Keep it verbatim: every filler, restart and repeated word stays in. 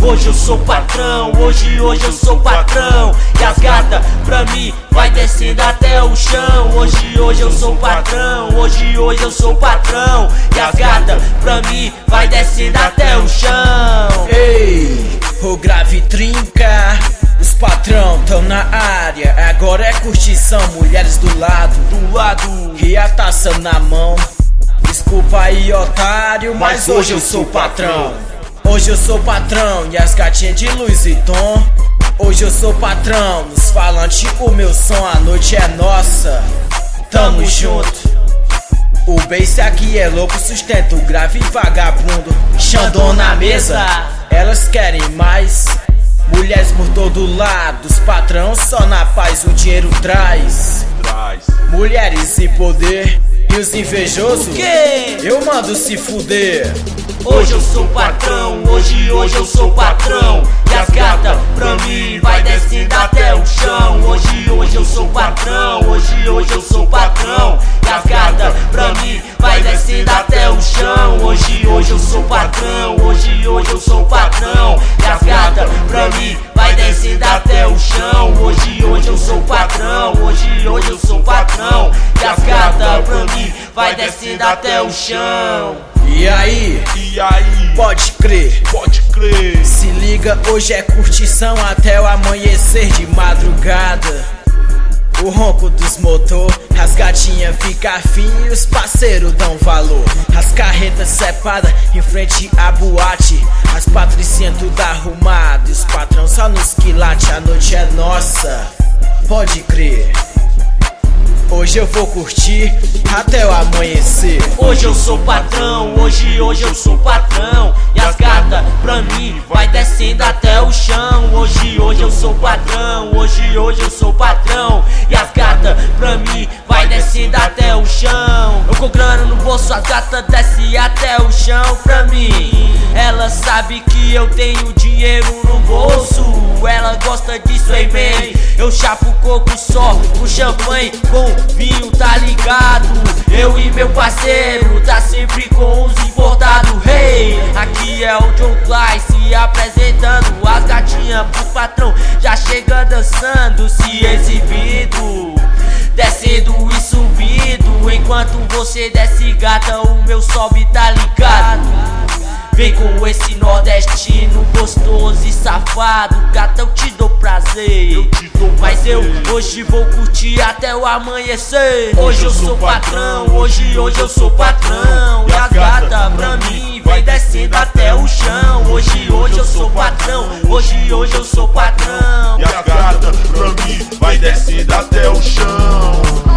Hoje eu sou patrão, hoje, hoje eu sou patrão. E as gatas pra mim vai descendo até o chão. Hoje, hoje eu sou patrão, hoje, hoje eu sou patrão. E as gatas pra mim vai descendo até o chão. Ei, o grave trinca, os patrão tão na área. Agora é curtição, mulheres do lado, do lado, e a taça na mão. Desculpa aí, otário, mas, mas hoje eu sou patrão. Hoje eu sou patrão e as gatinhas de Louis Vuitton. Hoje eu sou patrão, nos falantes o meu som, a noite é nossa. Tamo junto. O bass aqui é louco, sustenta o grave vagabundo. Xandão na mesa, elas querem mais. Mulheres por todo lado, os patrão só na paz, o dinheiro traz. Mulheres em poder e os invejosos, eu mando se fuder. Hoje eu sou patrão, hoje, hoje eu sou patrão. E as gatas pra mim vai descendo até o chão. Hoje, hoje eu sou patrão, hoje, hoje eu sou patrão. E as gatas pra mim vai descendo até o chão. Hoje, hoje eu sou patrão, hoje, hoje eu sou patrão. E as gatas pra mim vai descendo até o chão. Hoje, hoje eu sou patrão, hoje, hoje eu sou patrão. E as gatas pra mim vai descendo até o chão. E aí? E aí? Pode crer, pode crer. Se liga, hoje é curtição até o amanhecer de madrugada. O ronco dos motor, as gatinhas ficam afim e os parceiros dão valor. As carretas sepadas em frente à boate, as patricinhas tudo arrumado, e os patrão só nos quilates, a noite é nossa. Pode crer. Hoje eu vou curtir até o amanhecer. Hoje eu sou patrão, hoje, hoje eu sou patrão. E as gatas pra mim vai descendo até o chão. Hoje, hoje eu sou patrão, hoje, hoje eu sou patrão. E as gatas pra mim vai descendo até o chão. Eu com grana no bolso, as gatas descem até o chão pra mim. Ela sabe que eu tenho dinheiro no bolso. Ela gosta disso, hein, man. Eu chapo coco só com champanhe, com vinho, tá ligado? Eu e meu parceiro tá sempre com os importados. Hey, aqui é o John Clay se apresentando. As gatinhas pro patrão já chega dançando, se exibindo, descendo e subindo. Enquanto você desce, gata, o meu sobe, tá ligado? Vem com esse nordestino gostoso e safado. Gata, eu te dou prazer, eu te dou prazer. Mas eu hoje vou curtir até o amanhecer. Hoje eu sou patrão, hoje, hoje eu sou patrão. E as gatas pra mim vem descendo até o chão. Hoje, hoje eu sou patrão, hoje, hoje eu sou patrão. E as gatas pra mim vai descendo até o chão.